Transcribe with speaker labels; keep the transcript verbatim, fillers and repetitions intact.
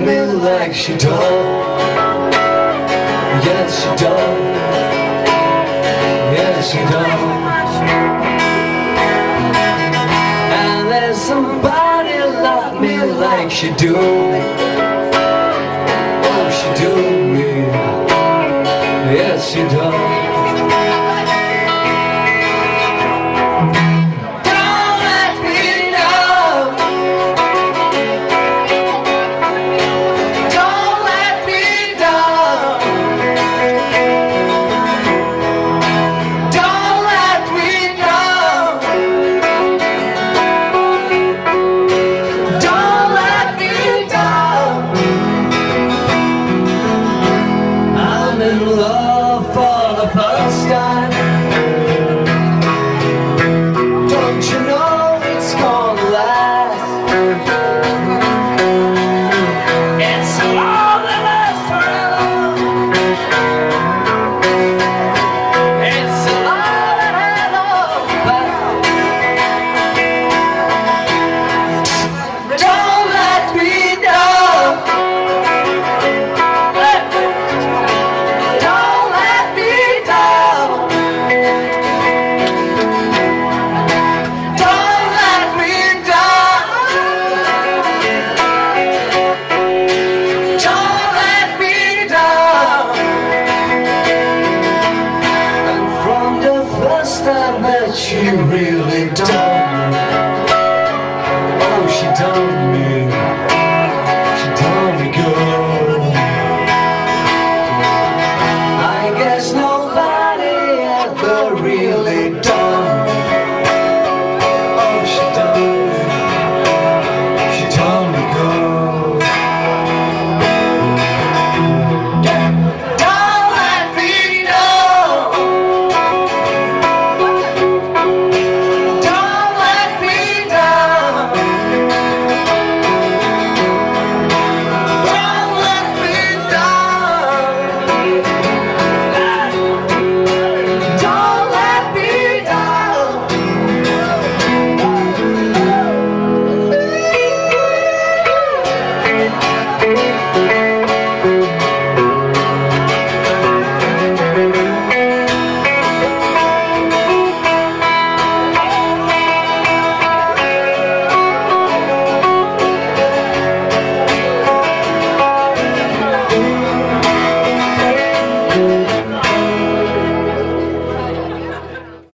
Speaker 1: me like she does. Yes, she does. Yes, she does. And there's somebody love me like she do. Oh, she do me. Yes, she does. In love for the first time. Don't you know it's gonna last? It's a love that lasts forever. It's a love that has no back. Don't let me down. She really done. Oh, she done me.